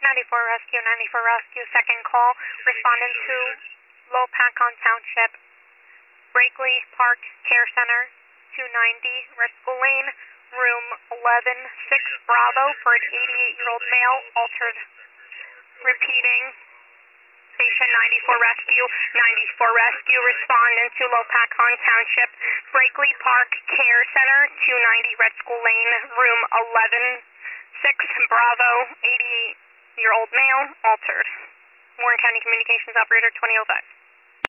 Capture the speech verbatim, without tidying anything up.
ninety-four Rescue, ninety-four Rescue, second call. Respondent to Lopakon Township, Brakely Park Care Center, two ninety Red School Lane, room eleven six Bravo for an eighty-eight-year-old male, altered. Repeating, station ninety-four Rescue, ninety-four Rescue, respondent to Lopakon Township, Brakely Park Care Center, two ninety Red School Lane, room eleven six Bravo, eighty-eight-year-old male, altered. Warren County Communications Operator twenty oh five.